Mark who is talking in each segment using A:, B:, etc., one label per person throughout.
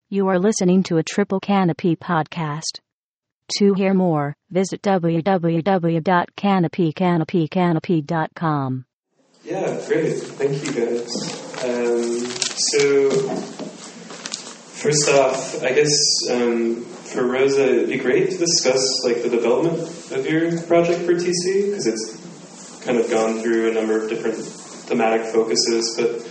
A: You are listening to a Triple Canopy podcast. To hear more, visit www.canopycanopy.com.
B: Yeah, great. Thank you, guys. So, first off, I guess for Rosa, it'd be great to discuss like the development of your project for TC, because it's kind of gone through a number of different thematic focuses, but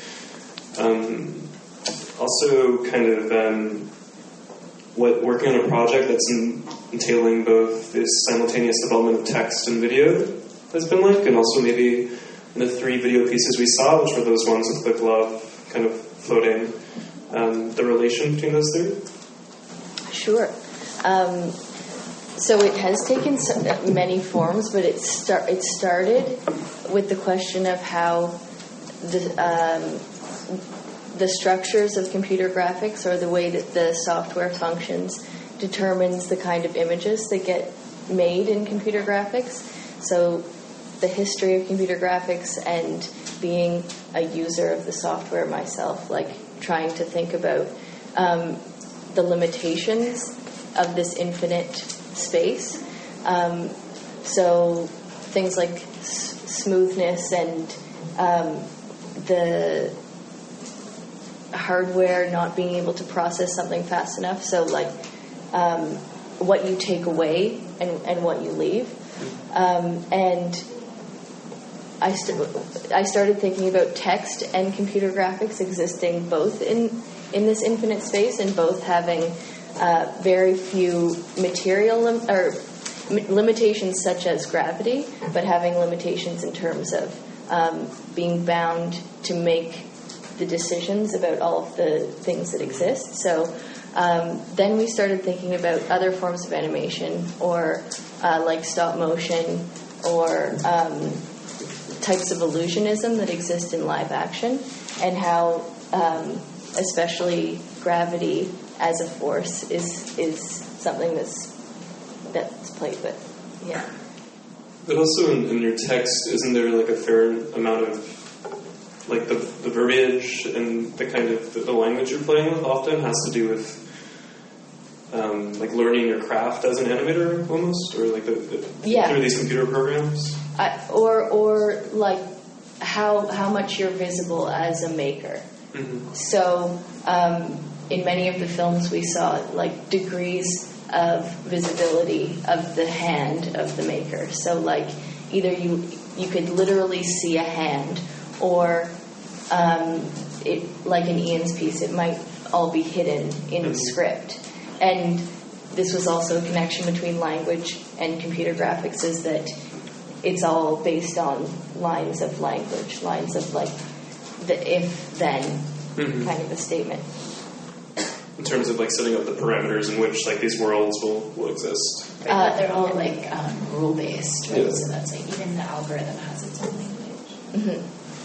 B: also kind of what working on a project that's entailing both this simultaneous development of text and video has been like, and also maybe in the 3 video pieces we saw, which were those ones with the glove kind of floating, the relation between those 3?
C: Sure. So it has taken many forms, but it started with the question of how the structures of computer graphics, or the way that the software functions, determines the kind of images that get made in computer graphics. So the history of computer graphics, and being a user of the software myself, like trying to think about the limitations of this infinite space. So things like smoothness and the hardware not being able to process something fast enough. So like what you take away and what you leave. And I started thinking about text and computer graphics existing both in this infinite space, and both having very few material limitations such as gravity, but having limitations in terms of being bound to make the decisions about all of the things that exist. So then we started thinking about other forms of animation, or like stop motion, or types of illusionism that exist in live action, and how especially gravity as a force is something that's played with. Yeah.
B: But also in your text, isn't there like a fair amount of like the verbiage and the kind of the language you're playing with often has to do with like learning your craft as an animator almost, or like through these computer programs,
C: or like how much you're visible as a maker. Mm-hmm. So in many of the films we saw like degrees of visibility of the hand of the maker. So like either you could literally see a hand, or like in Ian's piece, it might all be hidden in the script. And this was also a connection between language and computer graphics, is that it's all based on lines of language, lines of like the if-then kind of a statement.
B: In terms of like setting up the parameters in which like these worlds will exist.
D: Right, they're all like rule-based, right? Yeah. So that's like even the algorithm has its own language.
C: Mm-hmm.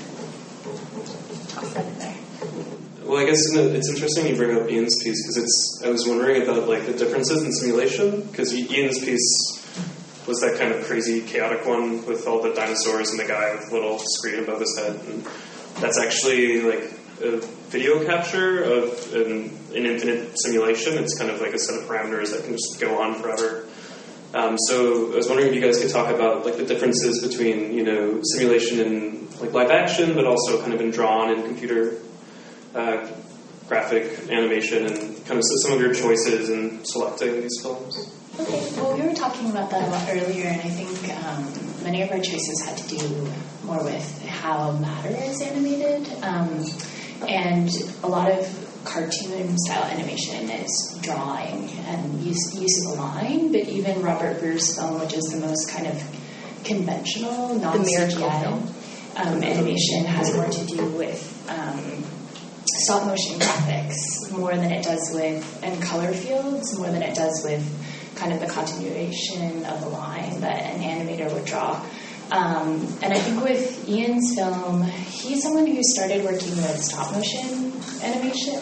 D: Toss that in there.
B: Well, I guess it's interesting you bring up Ian's piece, because I was wondering about like the differences in simulation, because Ian's piece was that kind of crazy chaotic one with all the dinosaurs and the guy with a little screen above his head, and that's actually like a video capture of an infinite simulation. It's kind of like a set of parameters that can just go on forever. So I was wondering if you guys could talk about like the differences between, simulation in like live action, but also kind of in drawn and computer graphic animation, and kind of some of your choices in selecting these films.
D: Okay, well, we were talking about that a lot earlier, and I think many of our choices had to do more with how matter is animated, and a lot of cartoon-style animation is drawing and use of a line, but even Robert Bruce's film, which is the most kind of conventional, non-CGI animation, has more to do with stop-motion graphics more than it does with, and color fields more than it does with kind of the continuation of the line that an animator would draw. And I think with Ian's film, he's someone who started working with stop-motion animation,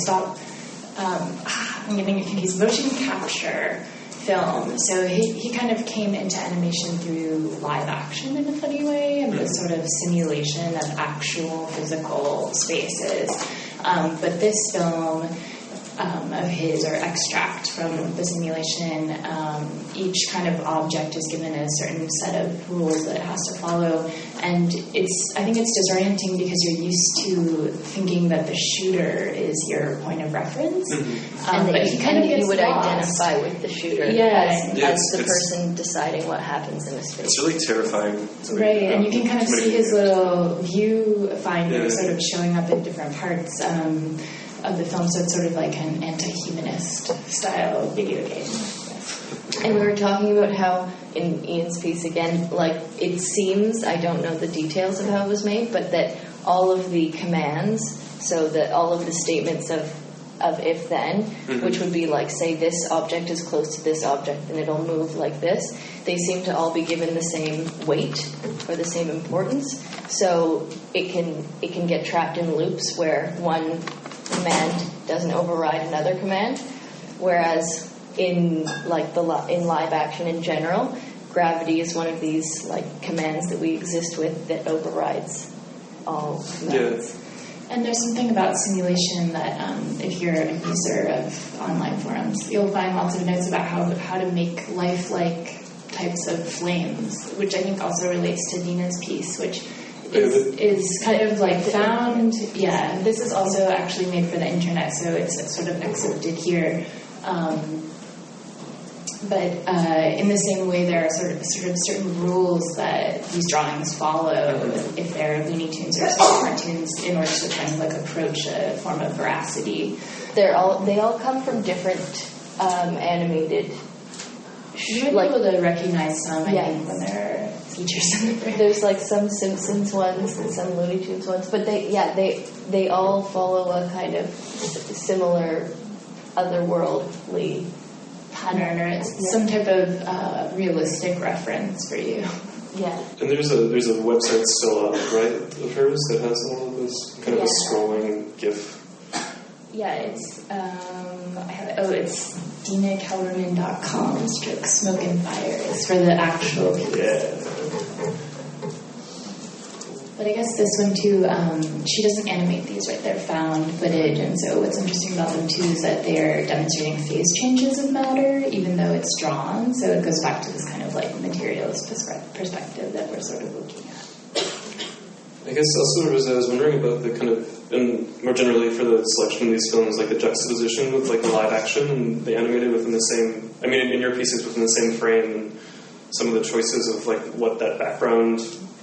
D: I'm getting confused, motion capture film. So he kind of came into animation through live action in a funny way, and the sort of simulation of actual physical spaces. But this film of his or extract from the simulation. Each kind of object is given a certain set of rules that it has to follow, and I think it's disorienting because you're used to thinking that the shooter is your point of reference,
C: and
D: but he kind of gets
C: you would
D: lost.
C: Identify with the shooter as the person deciding what happens in the space.
B: It's really terrifying.
D: Right, and you can kind of see his little viewfinder sort of showing up in different parts of the film, so it's sort of like an anti-humanist style video game.
C: And we were talking about how in Ian's piece again, like it seems, I don't know the details of how it was made, but that all of the commands, so that all of the statements of if then, which would be like, say this object is close to this object and it'll move like this, they seem to all be given the same weight or the same importance. So it can get trapped in loops where one command doesn't override another command, whereas in live action in general, gravity is one of these like commands that we exist with that overrides all commands.
D: Yeah. And there's something about simulation that if you're a user of online forums, you'll find lots of notes about how to make lifelike types of flames, which I think also relates to Nina's piece, which is kind of like found. Yeah, this is also actually made for the internet, so it's sort of excerpted here. But in the same way, there are sort of certain rules that these drawings follow if they're Looney Tunes or cartoons in order to kind of like approach a form of veracity.
C: They all come from different animated.
D: You might be able to recognize some, I think, when there are features in the frame.
C: There's like some Simpsons ones and some Looney Tunes ones, but they all follow a kind of similar otherworldly
D: pattern, or it's some type of realistic reference for you.
C: Yeah.
B: And there's a website still up, right, of hers that has all of this kind of a scrolling GIF.
D: Yeah, it's it's DinaKellerman.com / Smoke and Fire. It's for the actual piece.
B: Yeah.
D: But I guess this one too, she doesn't animate these, right? They're found footage, and so what's interesting about them too is that they're demonstrating phase changes of matter, even though it's drawn. So it goes back to this kind of like materialist perspective that we're sort of looking at.
B: I guess also I was wondering about the kind of, and more generally for the selection of these films, like the juxtaposition with like the live action and the animated within the same, I mean in your pieces within the same frame, and some of the choices of like what that background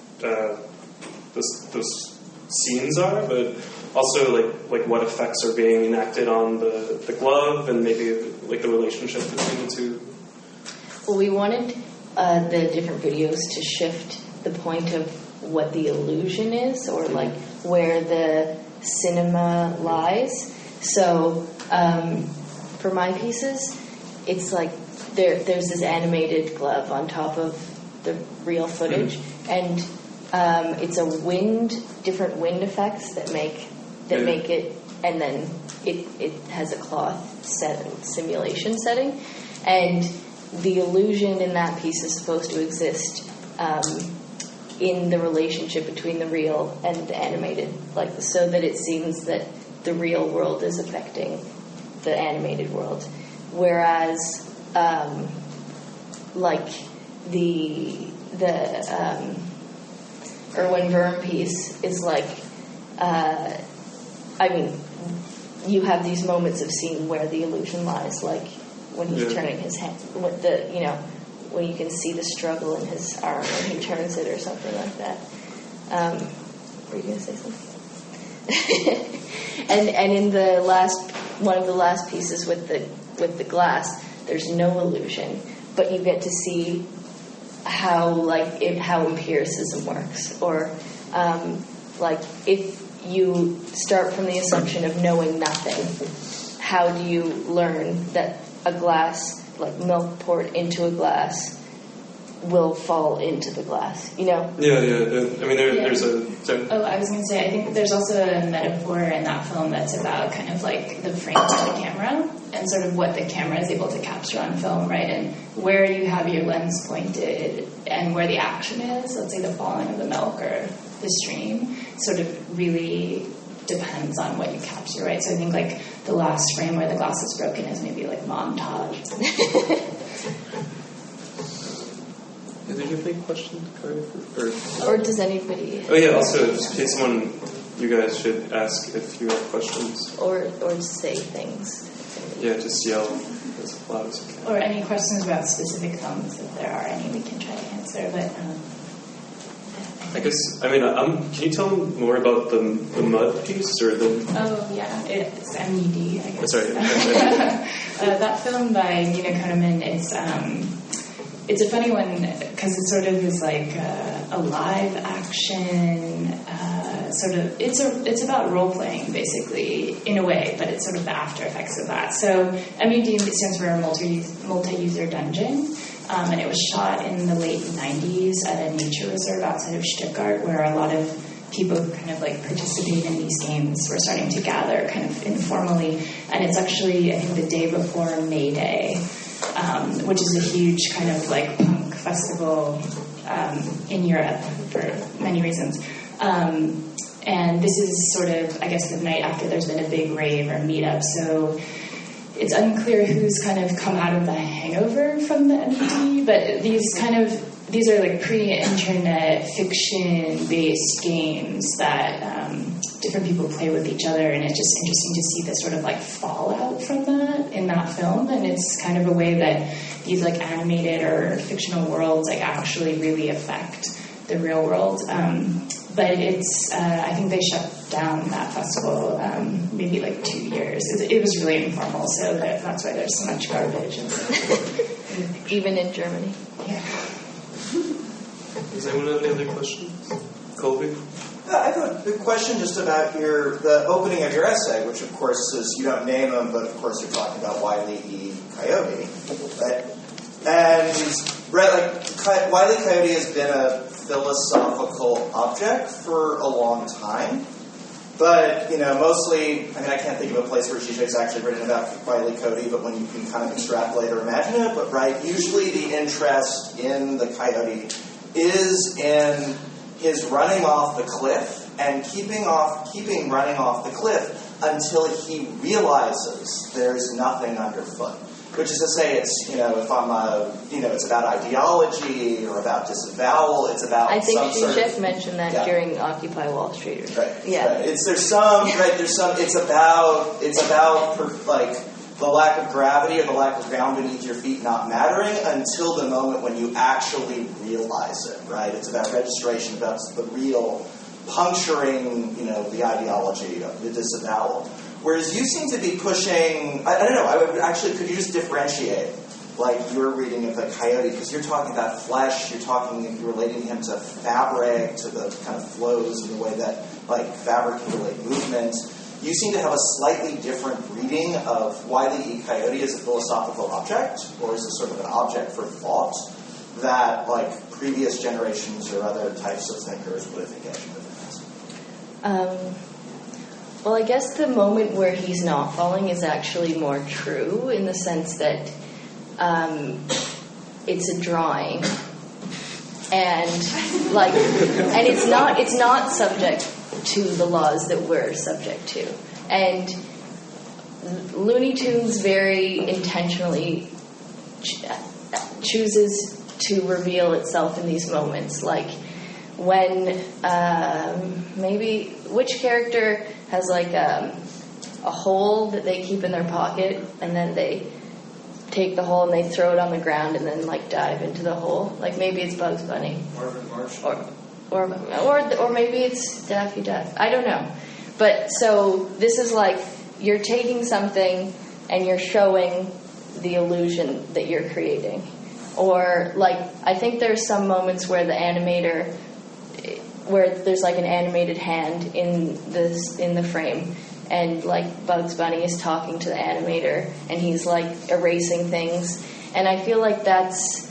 B: those scenes are, but also like what effects are being enacted on the glove, and maybe like the relationship between the two.
C: Well, we wanted the different videos to shift the point of what the illusion is, or like where the cinema lies. So for my pieces, it's like there's this animated glove on top of the real footage, and it's different wind effects that make it, and then it has a cloth simulation setting, and the illusion in that piece is supposed to exist in the relationship between the real and the animated, like so that it seems that the real world is affecting the animated world, whereas like the Erwin Wurm piece is like, I mean, you have these moments of seeing where the illusion lies, like when he's turning his hand, when you can see the struggle in his arm when he turns it or something like that. Were you going to say something? and in the one of the last pieces with the glass, there's no illusion, but you get to see how empiricism works, or like if you start from the assumption of knowing nothing, how do you learn that a glass, like milk poured into a glass, will fall into the glass, you know?
B: Yeah. I mean, there's a... Sorry.
D: Oh, I was going to say, I think there's also a metaphor in that film that's about kind of like the frame of the camera and sort of what the camera is able to capture on film, right? And where you have your lens pointed and where the action is, let's say the falling of the milk or the stream, sort of really depends on what you capture, right? So I think like the last frame where the glass is broken is maybe like montage.
B: Did you have any questions, Kari?
C: Or does anybody?
B: Oh yeah. Also, just in case someone, you guys should ask if you have questions.
C: Or say things.
B: Yeah, just yell as loud as you can.
D: Or any questions about specific films, if there are any, we can try to answer. But
B: I guess, I mean, can you tell me more about the mud piece or the?
D: Oh yeah, it's MUD. I guess.
B: Sorry.
D: That film by Nina Koneman is. It's a funny one because it sort of is like a live action sort of. It's about role playing basically in a way, but it's sort of the after effects of that. So MUD stands for multi-user dungeon, and it was shot in the late 90s at a nature reserve outside of Stuttgart, where a lot of people who kind of like participate in these games were starting to gather kind of informally, and it's actually I think the day before May Day. Which is a huge kind of like punk festival in Europe for many reasons. And this is sort of, I guess, the night after there's been a big rave or meetup. So it's unclear who's kind of come out of the hangover from the MUD, but these are like pre-internet fiction-based games that different people play with each other, and it's just interesting to see the sort of like fallout from that in that film. And it's kind of a way that these like animated or fictional worlds like actually really affect the real world. But it's I think they shut down that festival maybe like 2 years. It was really informal, so that's why there's so much garbage.
C: Even in Germany.
D: Yeah.
B: Does anyone have any other questions? Colby?
E: I have a big question just about the opening of your essay, which of course is, you don't name him, but of course you're talking about Wile E. Coyote. Right? And Wile E. Coyote has been a philosophical object for a long time. But, mostly, I can't think of a place where Zizek's actually written about Wile E. Coyote, but when you can kind of extrapolate or imagine it, but usually the interest in the coyote is in his running off the cliff and keeping running off the cliff until he realizes there's nothing underfoot. Which is to say, it's it's about ideology or about disavowal. It's about
C: I think Zizek mentioned that during Occupy Wall Street.
E: Right.
C: Yeah.
E: Right. It's about the lack of gravity or the lack of ground beneath your feet not mattering until the moment when you actually realize it, right? It's about registration, about the real puncturing, the ideology of the disavowal. Whereas you seem to be pushing, I don't know, could you just differentiate, your reading of the coyote? Because you're talking about flesh, you're relating him to fabric, to the kind of flows and the way that, fabric can relate movement. You seem to have a slightly different reading of Wile E. Coyote as a philosophical object, or as a sort of an object for thought, that, previous generations or other types of thinkers would have engaged with.
C: Well, I guess the moment where he's not falling is actually more true in the sense that it's a drawing, and it's not subject to the laws that we're subject to. And Looney Tunes very intentionally chooses to reveal itself in these moments, like when maybe which character has a hole that they keep in their pocket, and then they take the hole and they throw it on the ground and then dive into the hole. Maybe it's Bugs Bunny, or maybe it's Daffy Duck. I don't know. But so this is you're taking something and you're showing the illusion that you're creating. Or I think there's some moments where the animator, where there's an animated hand in the frame, and Bugs Bunny is talking to the animator and he's erasing things, and I feel that's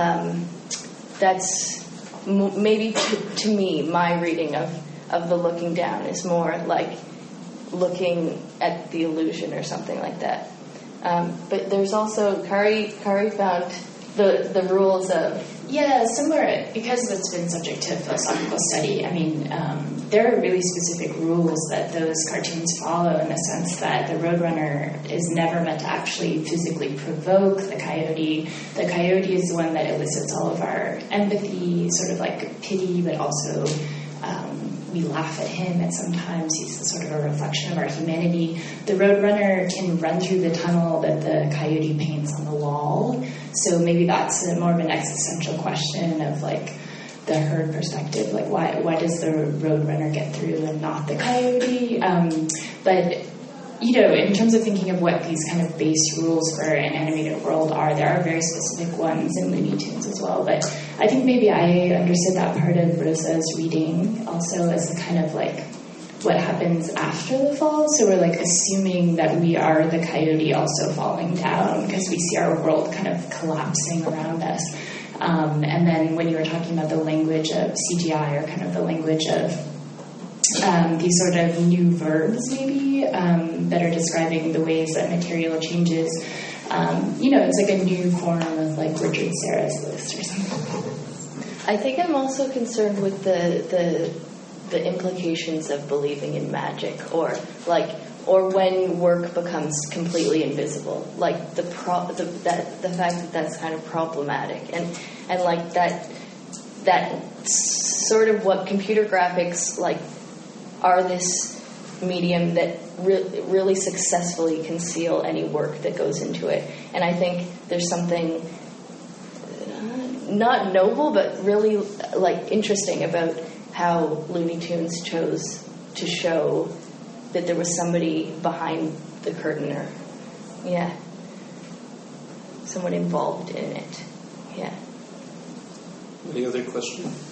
C: maybe to me my reading of the looking down is more looking at the illusion or something like that. But there's also Kari found the rules of
D: similar, because it's been subject to philosophical study. there are really specific rules that those cartoons follow, in the sense that the Roadrunner is never meant to actually physically provoke the coyote. The coyote is the one that elicits all of our empathy, sort of like pity, but also we laugh at him, and sometimes he's sort of a reflection of our humanity. The Roadrunner can run through the tunnel that the coyote paints on the wall, so maybe that's more of an existential question of like the herd perspective, like why does the Roadrunner get through and not the coyote? But in terms of thinking of what these kind of base rules for an animated world are, there are very specific ones in Looney Tunes as well. But I think maybe I understood that part of Rosa's reading also as a kind of like what happens after the fall. So we're like assuming that we are the coyote also falling down, because we see our world kind of collapsing around us. And then when you were talking about the language of CGI, or kind of the language of these sort of new verbs maybe that are describing the ways that material changes, it's like a new form of like Richard Serra's list or something.
C: I think I'm also concerned with the implications of believing in magic, or when work becomes completely invisible, like the fact that that's kind of problematic, and like that sort of what computer graphics like are this medium that really successfully conceal any work that goes into it. And I think there's something not noble but really like interesting about how Looney Tunes chose to show that there was somebody behind the curtain, or someone involved in it.
B: Any other questions?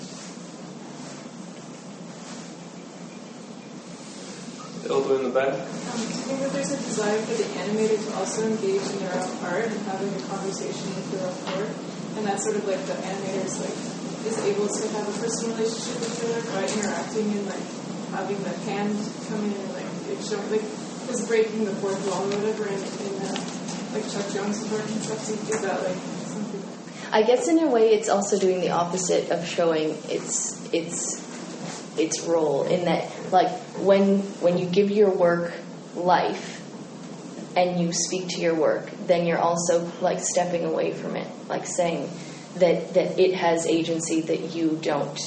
B: Elbow in the back.
F: Do you think that there's a desire for the animator to also engage in their own art and having a conversation with their own art, and that's sort of like the animator's like is able to have a personal relationship with each other by interacting and like having the hand come in and like show like just breaking the fourth wall or whatever in like Chuck Jones' work and stuff. So is that like something?
C: I guess in a way it's also doing the opposite of showing its role, in that like when you give your work life and you speak to your work, then you're also like stepping away from it, like saying that it has agency that you don't,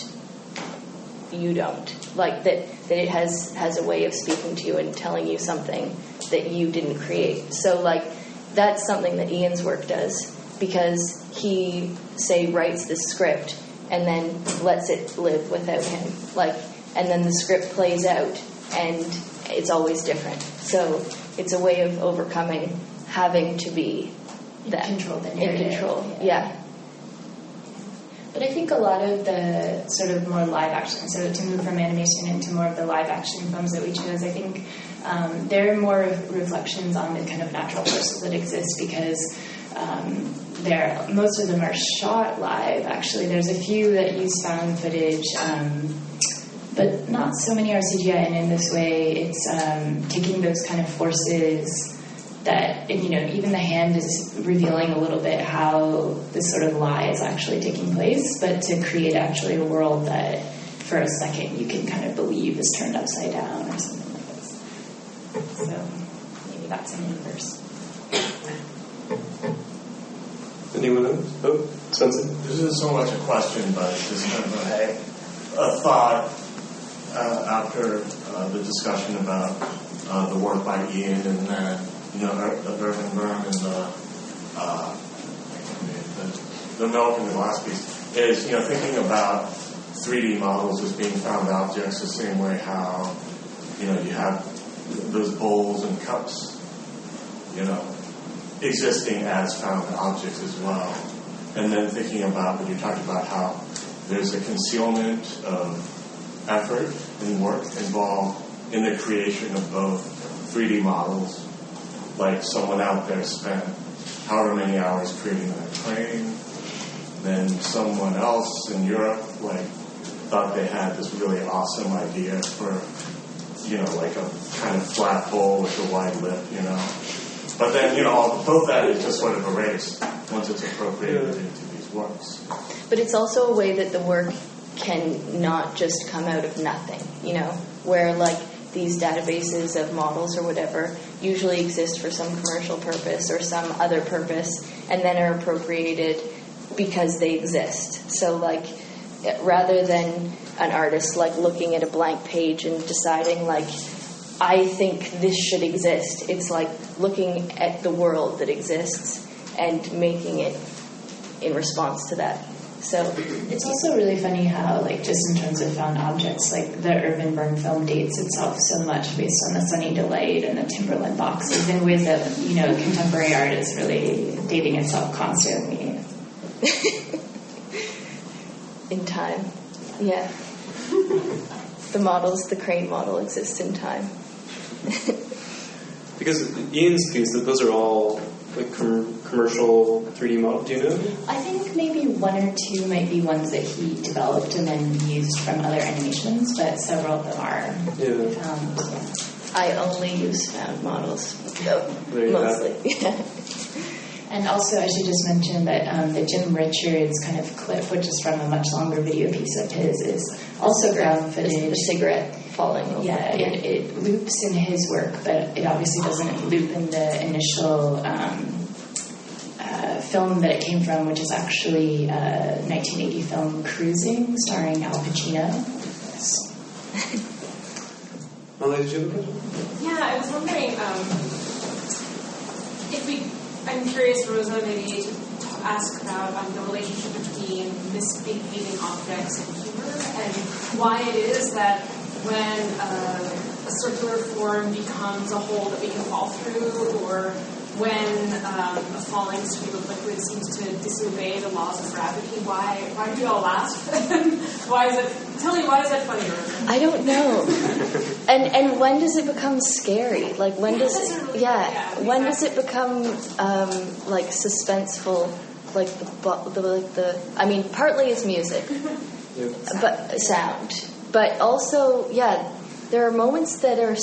C: like that it has a way of speaking to you and telling you something that you didn't create. So like that's something that Ian's work does, because he writes the script and then lets it live without him, like, and then the script plays out and it's always different. So it's a way of overcoming having to be that
D: in control.
C: Yeah.
D: But I think a lot of the sort of more live action, so to move from animation into more of the live action films that we chose, I think there are more reflections on the kind of natural forces that exist, because most of them are shot live, actually. There's a few that use found footage, but not so many are CGI, and in this way it's taking those kind of forces that, even the hand is revealing a little bit how this sort of lie is actually taking place, but to create actually a world that for a second you can kind of believe is turned upside down or something like this. So maybe that's an inverse.
B: Anyone else? Oh, Spencer?
G: This isn't so much a question, but just kind of a thought after the discussion about the work by Ian and then, Irving Byrne and the milk and the glass piece, is, thinking about 3D models as being found objects the same way how, you have those bowls and cups, existing as found objects as well. And then thinking about when you talked about how there's a concealment of effort and work involved in the creation of both 3D models, like someone out there spent however many hours creating that train, then someone else in Europe thought they had this really awesome idea for like a kind of flat bowl with a wide lip, But then, both that is just sort of erased once it's appropriated into these works.
C: But it's also a way that the work can not just come out of nothing, you know, where like these databases of models or whatever usually exist for some commercial purpose or some other purpose and then are appropriated because they exist. So like rather than an artist like looking at a blank page and deciding like, I think this should exist, it's like looking at the world that exists and making it in response to that. So
D: it's also really funny how, like, just in terms of found objects, like the Irvin Byrne film dates itself so much based on the Sunny Delight and the Timberland boxes in ways that, you know, contemporary art is really dating itself constantly.
C: In time, yeah. The models, the crane model exists in time.
B: Because Ian's piece, those are all like commercial 3D model. Do you know?
D: I think maybe one or two might be ones that he developed and then used from other animations, but several of them are found. Yeah.
C: I only use found models,
B: Mostly.
C: Yeah.
D: And also, I should just mention that the Jim Richards kind of clip, which is from a much longer video piece of his, is also found footage.
C: The cigarette falling over.
D: Yeah, it loops in his work, but it obviously doesn't loop in the initial film that it came from, which is actually a 1980 film, Cruising, starring Al Pacino. Yes.
B: Molly, did you have a question?
H: Yeah, I was wondering I'm curious, Rosa, maybe to ask about the relationship between misbehaving objects and humor, and why it is that when a circular form becomes a hole that we can fall through, or when a falling stream of liquid seems to disobey the laws of gravity, why do we all laugh? Tell me, why is that funny, Rosa?
C: I don't know. And when does it become scary? Like when does it? When does it become like suspenseful? Like the. I mean, partly it's music, but sound. But also, there are moments that are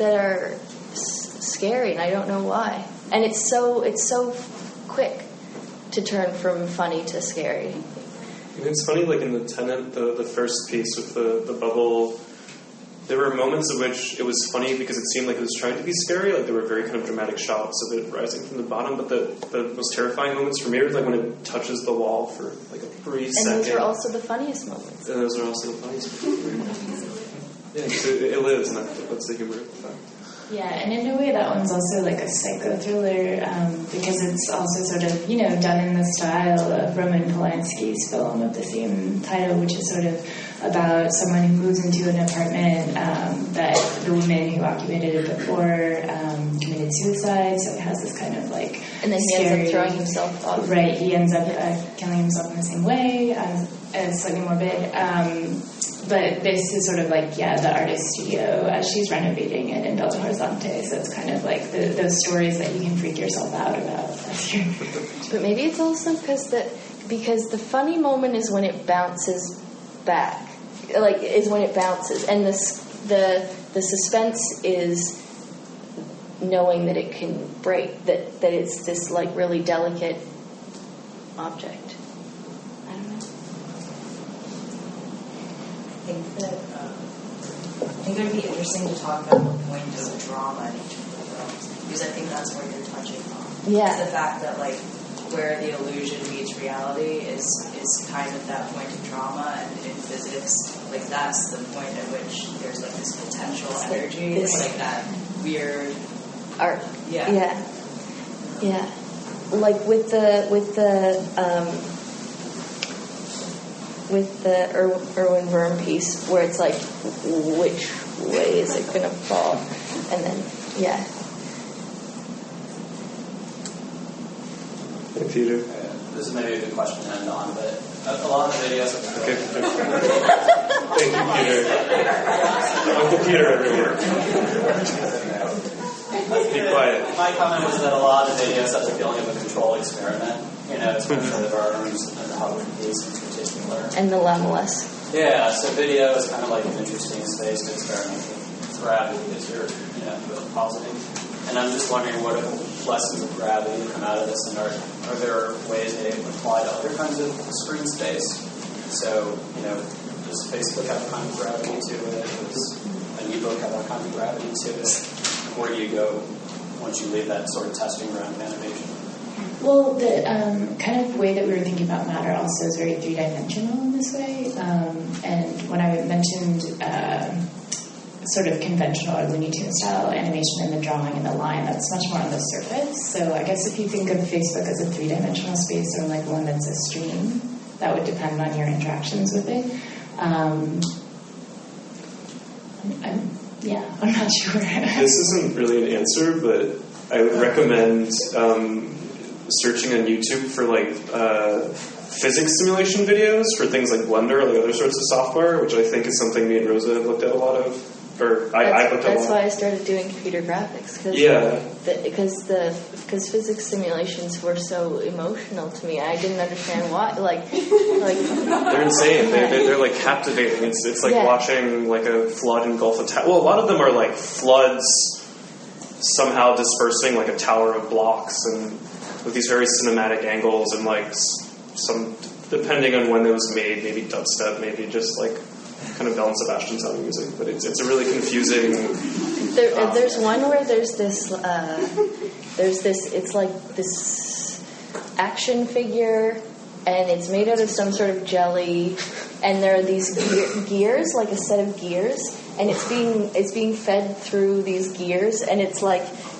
C: scary, and I don't know why. And it's so quick to turn from funny to scary.
B: It's funny, like in the Tenet, the first piece with the bubble, there were moments in which it was funny because it seemed like it was trying to be scary, like there were very kind of dramatic shots of it rising from the bottom, but the most terrifying moments for me were like when it touches the wall for like a brief second.
C: And those are also the funniest moments.
B: And those are also the funniest moments. Yeah, so it lives, and that's the humor of the fact.
D: Yeah, and in a way that one's also like a psycho-thriller because it's also sort of, you know, done in the style of Roman Polanski's film of the same title, which is sort of about someone who moves into an apartment that the woman who occupied it before committed suicide, so it has this kind of like
C: and then he ends up throwing himself off.
D: Right, he ends up killing himself in the same way, as slightly morbid. But this is sort of like, the artist studio as she's renovating it in Belo Horizonte. So it's kind of like those stories that you can freak yourself out about.
C: But maybe it's also because the funny moment is when it bounces back, like is when it bounces, and the suspense is knowing that it can break, that it's this like really delicate object.
I: I think it would be interesting to talk about the point of drama in each of the films, because I think that's what you're touching on.
C: Yeah.
I: The fact that like where the illusion meets reality is kind of that point of drama, and in physics, like that's the point at which there's like this potential energy, it's like that weird
C: art.
I: Yeah.
C: Like with the Irwin Byrne piece, where it's like, which way is it going to fall? And then,
B: Hey, Peter.
J: This is maybe a good question to end on, but a lot of the videos...
B: Okay. Thank you, Peter. Uncle Peter over here. Be quiet.
J: My comment was that a lot of the videos have the feeling of a control experiment, especially the Burns and the Hubbard piece in particular.
C: And the Lameless.
J: Yeah, so video is kind of like an interesting space to experiment with gravity, as you're positing. And I'm just wondering what lessons of gravity come out of this, and are there ways they apply to other kinds of screen space? So, does Facebook have a kind of gravity to it? Does an ebook have a kind of gravity to it? Where do you go once you leave that sort of testing ground of animation?
D: Well, the kind of way that we were thinking about matter also is very three-dimensional in this way. And when I mentioned sort of conventional or Looney Tunes style animation and the drawing and the line, that's much more on the surface. So I guess if you think of Facebook as a three-dimensional space or like one that's a stream, that would depend on your interactions with it. I'm not sure.
B: This isn't really an answer, but I would recommend searching on YouTube for like physics simulation videos for things like Blender or like other sorts of software, which I think is something me and Rosa have looked at a lot of. I looked at a lot.
C: That's why I started doing computer graphics. Because physics simulations were so emotional to me. I didn't understand why. Like
B: they're insane. They're like captivating. It's like watching like a flood engulf a tower. Well, a lot of them are like floods somehow dispersing like a tower of blocks, and with these very cinematic angles and like some, depending on when it was made, maybe dubstep, maybe just like kind of Bell and Sebastian sounding music. But it's a really confusing.
C: There's one where there's this. It's like this action figure, and it's made out of some sort of jelly, and there are these gears, like a set of gears, and it's being fed through these gears, and it's like,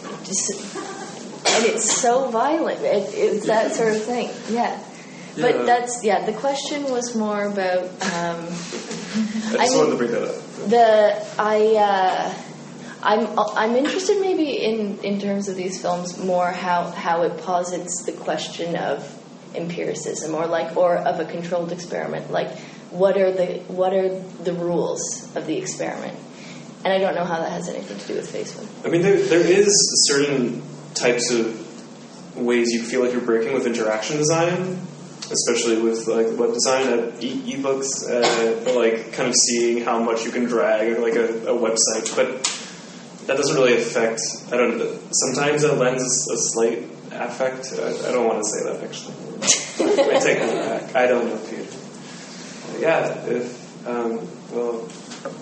C: and it's so violent. It's that sort of thing. Yeah. But the question was more about.
B: I just wanted to bring that up.
C: I'm interested maybe in terms of these films more how it posits the question of empiricism or of a controlled experiment. Like what are the rules of the experiment? And I don't know how that has anything to do with Facebook.
B: I mean, there is certain types of ways you feel like you're breaking with interaction design, especially with like web design, ebooks, like kind of seeing how much you can drag like a website, but that doesn't really affect. I don't know. Sometimes it lends a slight affect. I don't want to say that actually. I take that back. I don't know, Peter.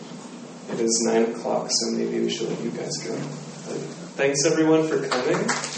B: It is 9:00, so maybe we should let you guys go. Thanks everyone for coming.